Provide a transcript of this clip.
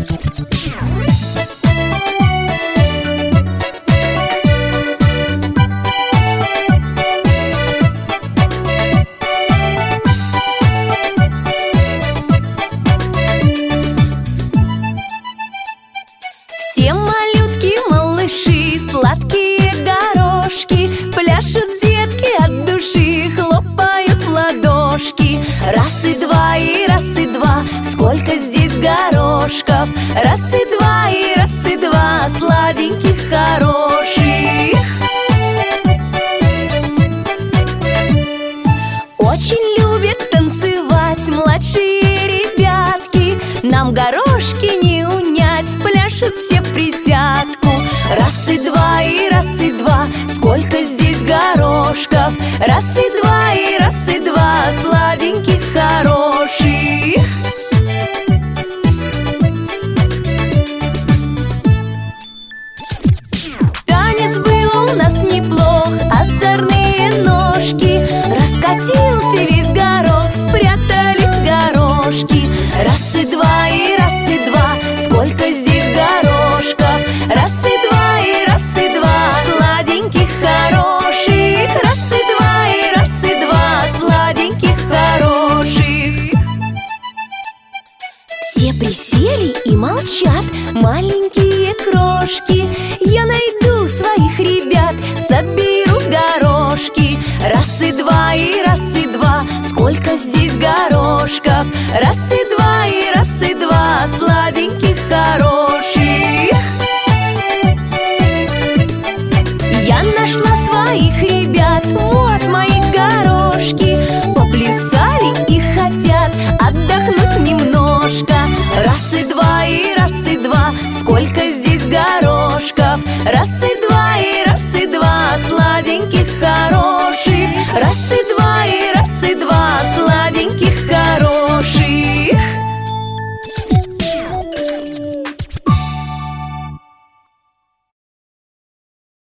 Все малютки, малыши, сладкие горошки, пляшут детки от души, хлопают в ладошки. Раз и два, сколько здесь горошков. Раз и два, сладеньких, хороших. Очень любят танцевать младшие ребятки. Нам горошки не унять, пляшут все в присядку. Раз и два, сколько здесь горошков. Раз и два, сладеньких, хороших. Танец был у нас неплох, озорные ножки. Раскатился весь горох, спрятались горошки. Раз и два, сколько здесь горошков. Раз и два, сладеньких, хороших. Раз и два, сладеньких, хороших. Все присели и молчат, маленькие крошки. Я найду своих ребят, соберу горошки. Раз и два, сколько здесь горошков. Раз и